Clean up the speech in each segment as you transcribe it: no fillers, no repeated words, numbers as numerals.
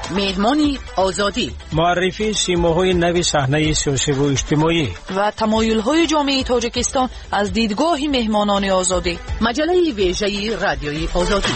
مهمانی آزادی، معرفی سیماهای نوی صحنه سیاسی و اجتماعی و تمایل‌های جامعه تاجیکستان از دیدگاه مهمانان آزادی. مجله ویژه رادیوی آزادی.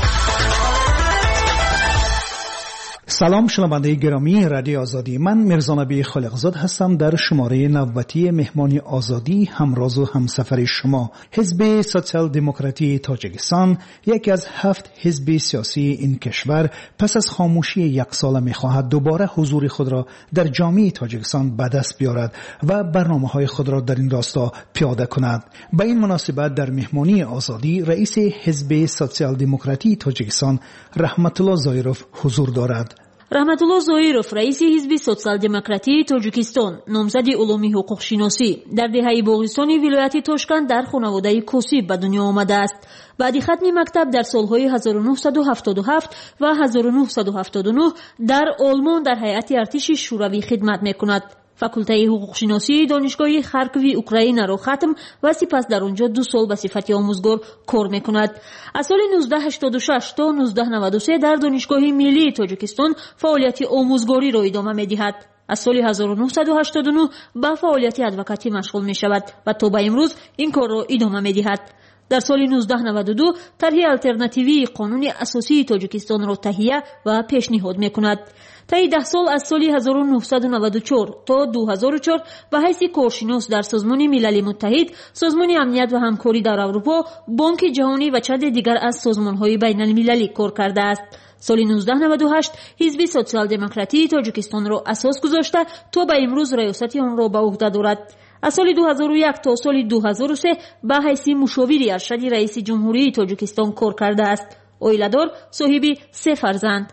سلام شنونده گرامی رادیو آزادی، من میرزا نبی خالقزاد هستم. در شماره نوبتی مهمانی آزادی همراز و همسفر شما. حزب سوسیال دموکراتی تاجیکستان یکی از 7 حزب سیاسی این کشور پس از خاموشی یک ساله میخواهد دوباره حضور خود را در جامعه تاجیکستان به دست بیارد و برنامه‌های خود را در این راستا پیاده کند. به این مناسبت در مهمانی آزادی رئیس حزب سوسیال دموکراتی تاجیکستان رحمت الله زایروف حضور دارد. رحمت الله زایروف رئیس حزب سوسیال دموکراتی تاجیکستان، نامزد علوم حقوق شناسی، در دهه باغستانی ولایت تاشکند در خانواده کوسی به دنیا آمده است. بعد ختم مکتب در سالهای 1977 و 1979 در آلمان در هیئت ارتش شوروی خدمت می‌کند. فاکولته حقوق شناسی دانشگاه خارکوی اوکراین را ختم و سپس در آنجا 2 سال به صفت آموزگار کار می‌کند. از سال 1986 تا 1993 در دانشگاه ملی تاجیکستان فعالیت آموزگاری را ادامه می‌دهد. از سال 1989 به فعالیت ادوکاتی مشغول می‌شود و تا به امروز این کار را ادامه می‌دهد. در سال 1992 طرح آلترناتیوی قانون اساسی تاجیکستان را تهیه و پیشنهاد می‌کند. طی 10 سال از سال 1994 تا 2004 به حیث کارشناس در سازمان ملل متحد، سازمان امنیت و همکاری در اروپا، بانک جهانی و چند دیگر از سازمان‌های بین‌المللی کار کرده است. سال 1998 حزب سوسیال دموکراتی تاجیکستان را اساس گذاشته تا به امروز ریاست آن را به عهده دارد. از سال 2001 تا سال 2003 به حیث مشاور ارشد رئیس جمهوری تاجیکستان کار کرده است. اویله‌دار، صاحب 3 فرزند.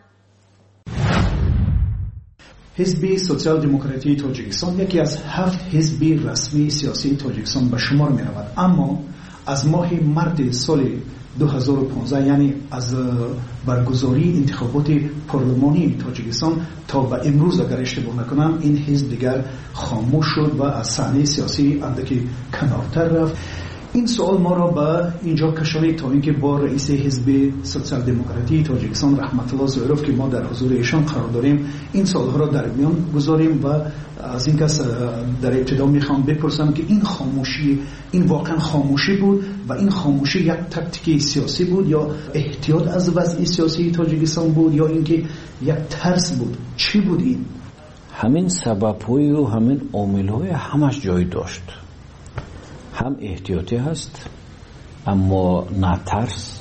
حزب سوسیال دموکراتی تاجیکستان یکی از 7 حزب رسمی سیاسی تاجیکستان به شمار می رود، اما از ماه مارس سال 2015 یعنی از برگزاری انتخابات پارلمانی تاجیکستان تا به امروز اگر اشتباه نکنم این حزب دیگر خاموش شد و از صحنه سیاسی اندکی کنارتر رفت. این سوال ما را به اینجا کشانید تا اینکه با رئیس حزب سوسیال دموکراتی تاجیکستان رحمت الله زایروف که ما در حضور ایشان قرار داریم این سوالها را در میان گذاریم و از این کس در ابتدا میخوام بپرسم که این خاموشی این واقعا خاموشی بود و این خاموشی یک تاکتیک سیاسی بود یا احتیاط از وضع سیاسی تاجیکستان بود یا اینکه یک ترس بود؟ چی بود این؟ همین سبب‌های و همین عامل‌های همش جای داشت. هم احتیاطی هست اما نه ترس،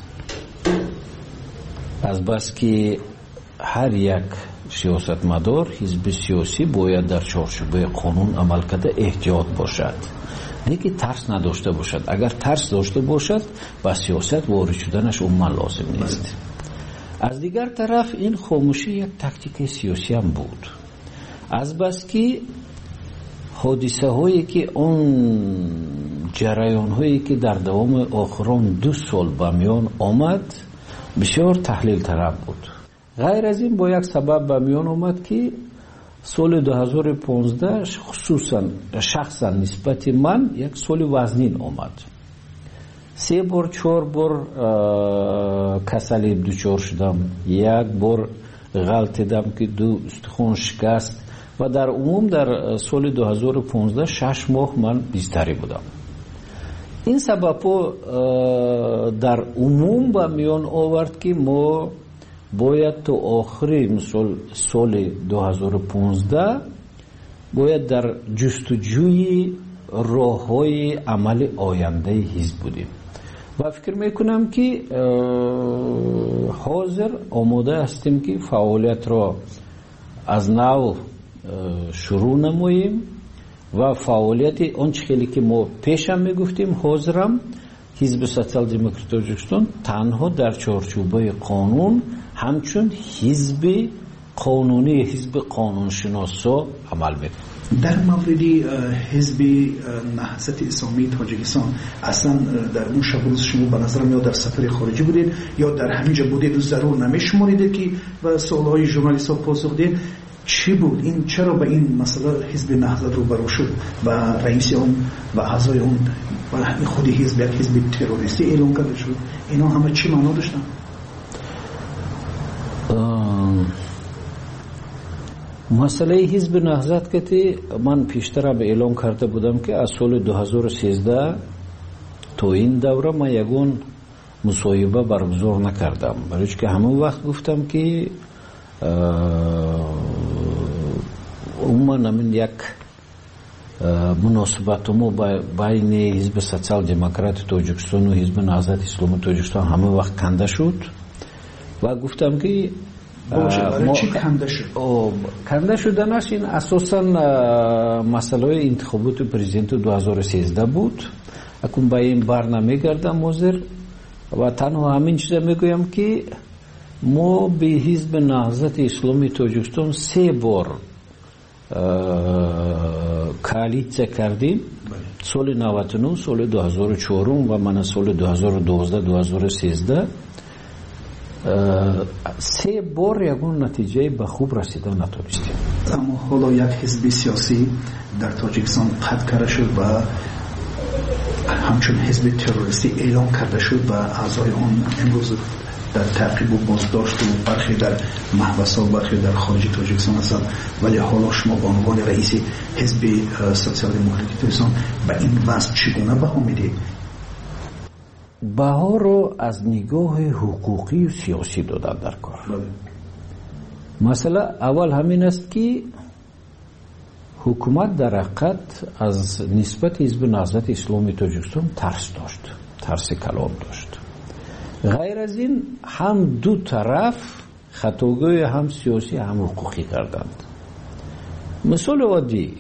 از بس که هر یک سیاستمدار حزب سیاسی باید در چارچوب قانون عمل کرده احتیاط باشد، نه که ترس نداشته باشد. اگر ترس داشته باشد با سیاست وارد شدنش عموما لازم نیست. از دیگر طرف این خاموشی یک تاکتیک سیاسی هم بود، از بس که حادثه هایی که اون جریان هایی که در دوام آخران 2 سال به میان آمد بسیار تحلیل طلب بود. غیر از این با یک سبب به میان آمد که سال 2015 خصوصا شخصا نسبت من یک سال وزنین آمد. 3 بار 4 بار کسلی دچار شدم، 1 بار غلطیدم که 2 استخوان شکست و در عموم در سال 2015 6 ماه من بیستری بودم. این سبب در عموم به میان آورد که ما باید تا آخری مثل سال 2015 باید در جستجوی راه‌های عمل آینده حزب بودیم و فکر میکنم که حاضر آماده هستیم که فعالیت را از نو شروع نماییم و فعالیت آنچه خیلی که ما پیشم میگفتیم حاضرم حزب سوسیال دموکراتی تاجیکستان تنها در چارچوبه قانون همچون حزب قانونی حزب قانونشناسا عمل میکنه. در مورد حزب نهضت اسلامی تاجیکستان اصلا در اون شب روز شما به نظر میاد در سفر خارجی بودید یا در همینجا بودید و ضرور نمیشمارید که به سوالهای ژورنالیست ها پاسخ دید؟ چی بود این؟ چرا به این مسئله حزب نهضت روبرو شد و رئیس اون و اعضای اون و خود حزب یک حزب تروریستی اعلام کرده شد؟ اینا همه چی معنا داشتن؟ مسئله حزب نهضت که من پیشتر به اعلام کرده بودم که از سال 2013 تا این دوره من یگون مصاحبه برگزار نکردم، برای که همون وقت گفتم که من یک مناسبت ما بین حزب سوسیال دموکرات تاجیکستان و حزب نهضت اسلامی تاجیکستان همون وقت کنده شد و گفتم که چی کنده شد؟ کنده شدنش این اساسا مسئله انتخابات پرزیدنت 2013 بود. اکنون با این بر نمیگردم موزر و تنها همین چیز میگویم که ما به حزب نهضت اسلامی تاجیکستان 3 بار کالیسیا کردیم، سال 99، سال 2004 و من سال 2012-2013. 3 بار یگون نتیجه به خوب رسیدن نتونستیم. اما حالا یک حزب سیاسی در تاجیکستان قطع کرده شد و همچون حزب تروریستی اعلام کرده شد و اعضای آن امروز در تعقیب و بازداشت و برخی در محبس و برخی در خارج تاجیکستان هستند. ولی حالا شما به عنوان رئیس حزب سوسیال دموکراتیک تاجیکستان به این وضع چگونه بها میدید؟ بها رو از نگاه حقوقی و سیاسی دادن در کار. مثلا اول همین است که حکومت در حقیقت از نسبت حزب نهضت اسلامی تاجیکستان ترس داشت، ترس کلام داشت. غیر از این هم دو طرف خطاگاه هم سیاسی هم حقوقی کردند. مثال عادی،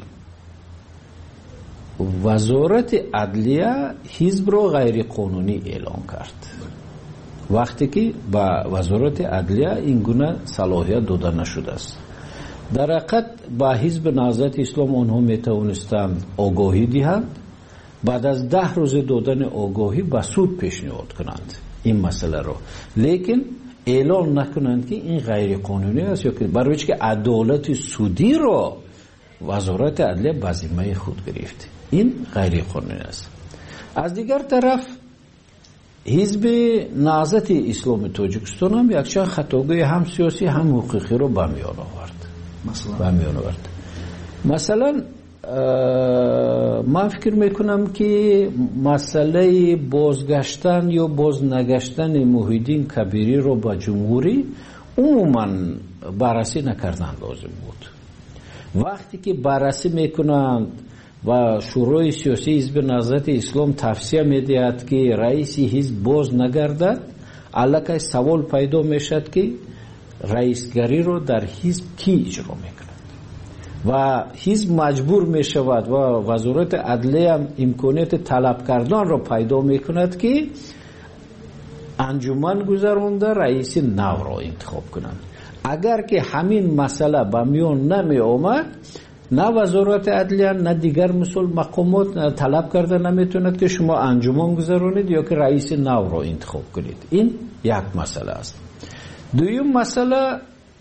وزارت عدلیه حزب را غیر قانونی اعلام کرد، وقتی که با وزارت عدلیه این گونه صلاحیت داده نشده است. در حقیقت با حزب نهضت اسلام آنها میتوانستند آگاهی دهند، بعد از 10 روز دادن آگاهی به سود پیشنهاد کنند این مسئله رو، لیکن اعلان نکنند که این غیر قانونی است، یا که برای که عدالت سودی رو وزارت عدلیه به ذمه خود گرفت. این غیر قانونی است. از دیگر طرف حزب نهضت اسلامی تاجیکستان هم یکچند خطاگاه هم سیاسی هم حقوقی رو به میان آورد. مثلا من فکر میکنم که مسئله بازگشتن یا باز نگشتن محیدین کبیری رو با جمهوری عموما بررسی نکردن لازم بود. وقتی که بررسی میکنند و شورای سیاسی حزب نهضت اسلام توصیه میدهد که رئیس حزب باز نگردد، الکی سوال پیدا میشد که رئیسگری رو در حزب کی اجرا میکند و حزب مجبور میشود و وزارت عدلیه هم امکانیت طلب کردن رو پیدا میکند که انجمن گذرانده رئیس نو را انتخاب کنند. اگر که همین مسئله به میان نمی آمد، نه وزارت عدلیه نه دیگر مسئول مقامات طلب کرده نمیتوند که شما انجمن گذرانید یا که رئیس نو را انتخاب کنید. این یک مسئله است. دویم مسئله،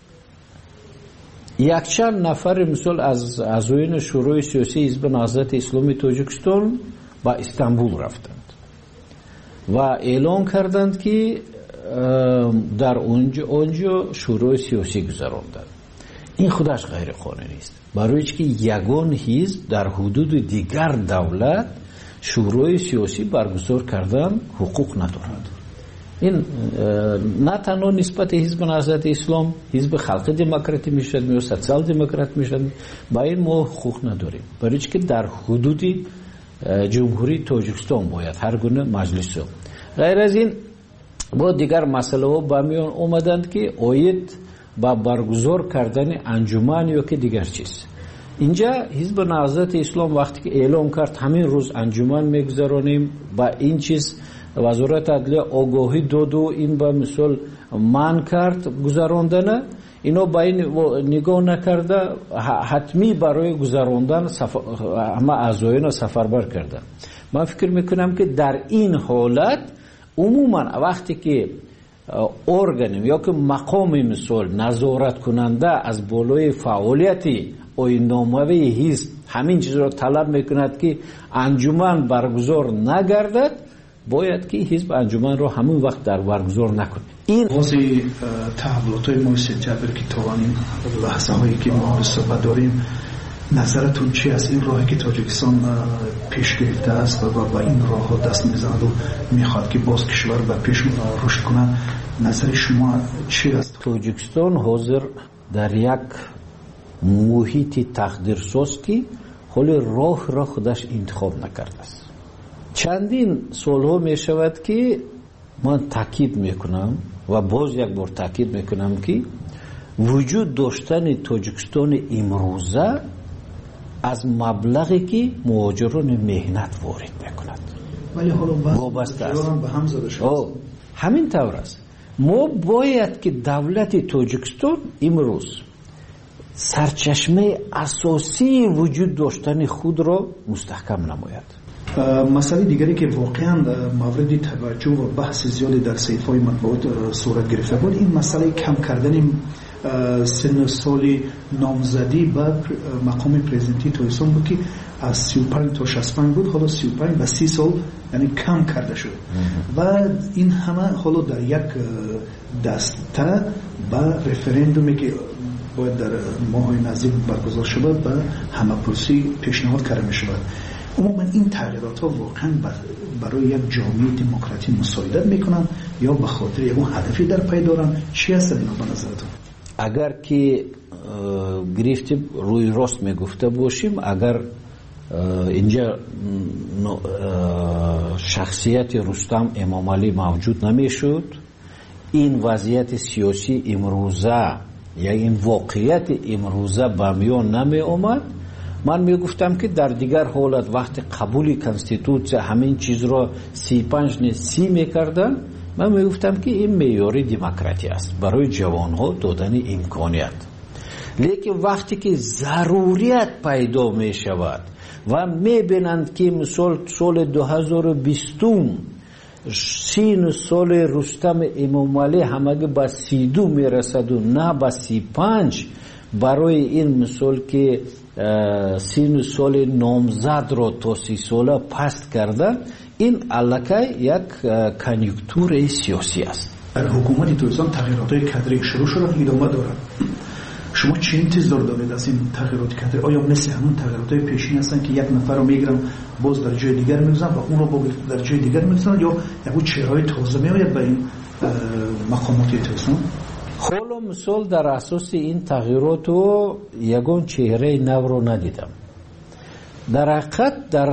یک چند نفر مثل از اعضایان شورای سیاسی حزب نهضت اسلامی تاجیکستان با استانبول رفتند و اعلان کردند که در اونجا شورای سیاسی گذراندند. این خودش غیر قانونی است، برای که یگان حزب در حدود دیگر دولت شورای سیاسی برگزار کردن حقوق ندارد. این نه تنها نسبت حزب نهضت اسلام حزب خلق دموکراتی میشد یا سوسیال دموکرات میشد، با این ما حقوق نداریم، برای که در حدود جمهوری تاجیکستان باید هر گونه مجلس. غیر از این با دیگر مسئله ها با میان اومدند که آید با برگزار کردن انجمن یا که دیگر چیز. اینجا حزب نهضت اسلام وقتی که اعلام کرد همین روز انجمن میگذرانیم، با این چیز وزارت عدلیه آگاهی داد و این با مثال من کرد گذراندن، اینا با این نگاه نکرده حتمی برای گذراندن همه اعضایان سفربر کردن. من فکر میکنم که در این حالت عموما وقتی که ارگان یا که مقام مثال نظارت کننده از بالای فعالیتی آیین‌نامه حزب همین چیز را طلب میکند که انجمن برگزار نگردد، باید که حزب انجمن رو همون وقت در برگزار نکنه. این بازی تحولات‌های ما سپتامبر که توانیم لحظه هایی که ما به صحبت داریم، نظرتون چی است؟ این راهی که تاجیکستان پیش گرفته است و با این راه ها دست میزند و میخواد که باز کشور و پیش رشد کنه، نظر شما چی است؟ تاجیکستان حاضر در یک محیط تقدیرساز که حالی راه را خودش انتخاب نکرده است. چندین سالها می شود که من تاکید میکنم و باز یک بار تاکید میکنم که وجود داشتن تاجیکستان امروزه از مبلغی که مهاجران مهنت وارد میکند ولی حالا وابسته است. به هم زده شد. همین طور است. ما باید که دولت تاجیکستان امروز سرچشمه اساسی وجود داشتن خود را مستحکم نماید. مسئله دیگری که واقعا مورد توجه و بحث زیادی در صحیفه‌های مطبوعات صورت گرفته بود، این مسئله کم کردن سن سال نامزدی به مقام پرزیدنتی تاجیکستان بود که از 35 تا 65 بود، حالا 35 و 30 سال یعنی کم کرده شد و این همه حالا در یک دسته به رفراندومی که باید در ماهای نزدیک برگزار شود به همه‌پرسی پیشنهاد کرده می شود. عموما این تغییرات ها واقعا برای یک جامعه دموکراتی مساعدت میکنن یا به خاطر یک هدفی در پی دارن؟ چی هست اینا به نظرتون؟ اگر که گرفتیم روی راست میگفته باشیم، اگر اینجا شخصیت رستم امامعلی موجود نمیشد، این وضعیت سیاسی امروزه یا این واقعیت امروزه به میان نمی اومد. من میگفتم که در دیگر حالت وقتی قبول کنستیتوسیون همین چیز را 35 نه 30 میکردن، من میگفتم که این معیار دموکراسی است برای جوانها دادن امکانیت. لیکن وقتی که ضروریت پیدا می شود و میبینند که مثلا سال 2020 سین سال رستم امامعلی همگی به 32 میرسد و نه به 35، برای این مثال که سین سال نامزد را تا 30 ساله پست کردن، این علاقه یک کنیونکتور سیاسی است. در حکومت تاجیکستان تغییرات کادری شروع شده، ادامه دارد. شما چه انتظار دارید از این تغییرات کادری؟ آیا مثل همون تغییرات پیشین هستن که یک نفر رو میگیرن باز در جای دیگر میگذارن و اون رو در جای دیگر میگذارن، یا یک چهره‌های تازه میآید به این مقامات تاجیکستان؟ حالا مثال در اساس این تغییرات و یگان چهره نو رو ندیدم. در حقیقت در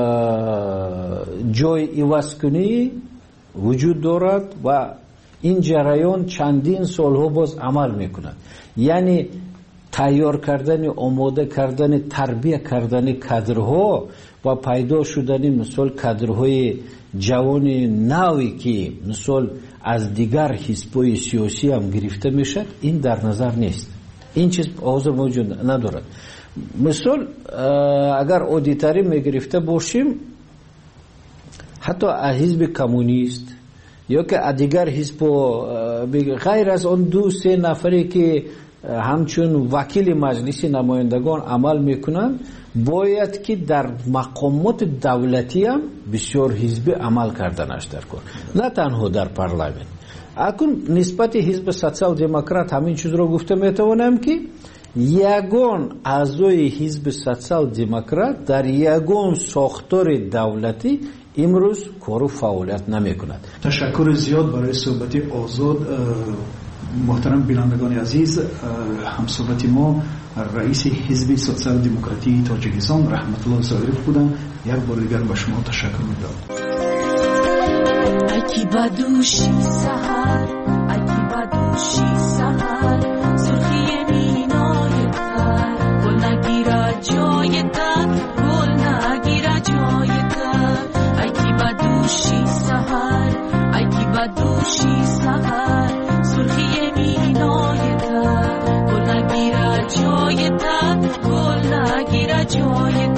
جای عوض‌کنی وجود دارد و این جریان چندین سالها باز عمل میکند. یعنی تیار کردن، آماده کردن، تربیت کردن کادرها و پیدا شدن مثال کادرهای جوان نوی که مثال از دیگر حزب‌های سیاسی هم گرفته میشد، این در نظر نیست. این چیز حاضر موجود ندارد. مثال اگر اودیتوری میگرفته باشیم، حتی حزب کمونیست یا که دیگر حزب غیر از اون 2-3 نفری که همچون وکیل مجلس نمایندگان عمل میکنن، باید که در مقامات دولتی هم بسیار حزبی عمل کردنش در کار، نه تنها در پارلمان. اکنون نسبت حزب سوسیال دموکرات همین چیز رو گفته میتوانم که یگان اعضای حزب سوسیال دموکرات در یگان ساختار دولتی امروز کار و فعالیت نمی کند. تشکر زیاد برای صحبت آزاد. محترم بینندگان عزیز، همصحبت ما رئیس حزب سوسیال دموکراتی تاجیکستان رحمت الله ظاهری بودن. یک بار دیگر به شما تشکر می‌کنم. اکی بدوشی سحر، اکی بدوشی سحر، سرخی مینای تر، گل نگیره جای تر، گل نگیره جای تر. اکی بدوشی سحر، اکی بدوشی سحر، سرخی مینای تر، گل نگیره جای تر، گل نگیره جای تر.